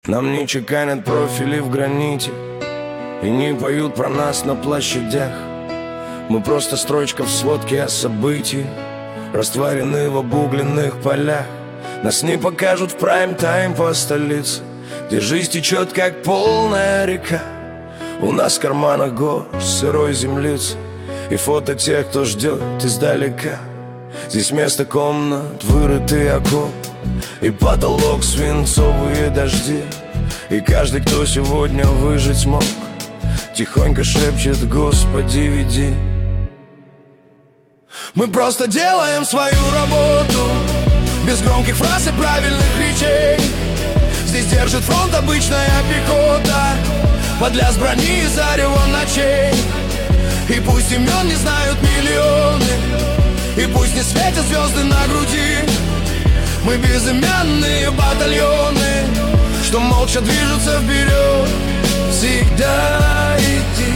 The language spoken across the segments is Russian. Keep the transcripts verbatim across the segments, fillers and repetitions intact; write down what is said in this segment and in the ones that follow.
Нам не чеканят профили в граните и не поют про нас на площадях. Мы просто строчка в сводке о событиях, растворены в обугленных полях. Нас не покажут в прайм-тайм по столице, где жизнь течет как полная река. У нас в карманах гор сырой землицы и фото тех, кто ждет издалека. Здесь вместо комнат вырытый окоп и потолок свинцовые дожди. И каждый, кто сегодня выжить смог, тихонько шепчет: Господи, веди. Мы просто делаем свою работу, без громких фраз и правильных речей. Здесь держит фронт обычная пехота, под лязг брони и заревом ночей. И пусть имен не знают миллионы, и пусть не светят звезды на груди, мы безымянные батальоны, что молча движутся вперед. Всегда иди.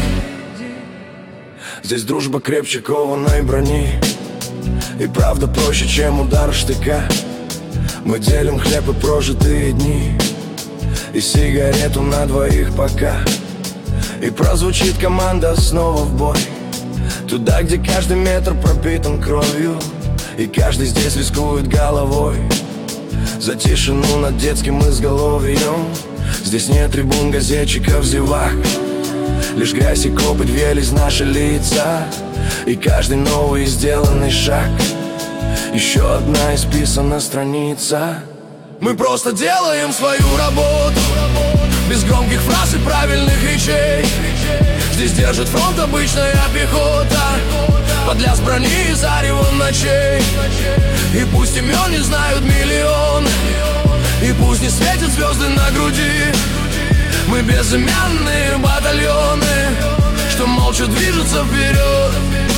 Здесь дружба крепче кованой брони, и правда проще, чем удар штыка. Мы делим хлеб и прожитые дни, и сигарету на двоих пока. И прозвучит команда снова в бой, туда, где каждый метр пропитан кровью, и каждый здесь рискует головой за тишину над детским изголовьем. Здесь нет трибун, газетчиков, зевак, лишь грязь и копоть въелись в наши лица. И каждый новый сделанный шаг еще одна исписана страница. Мы просто делаем свою работу, без громких фраз и правильных речей. Здесь держит фронт обычная пехота, под лязг брони и заревом ночей. И пусть имен не знают миллионы, и пусть не светят звезды на груди, мы безымянные батальоны, что молча движутся вперед.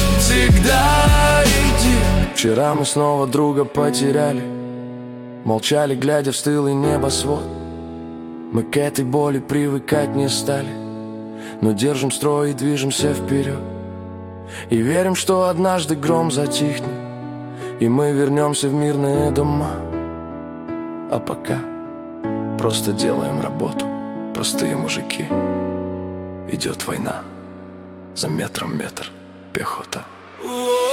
Всегда иди. Вчера мы снова друга потеряли, молчали, глядя в стылый небосвод. Мы к этой боли привыкать не стали, но держим строй и движемся вперед. И верим, что однажды гром затихнет, и мы вернемся в мирные дома. А пока просто делаем работу, простые мужики. Идет война, за метром метр пехота.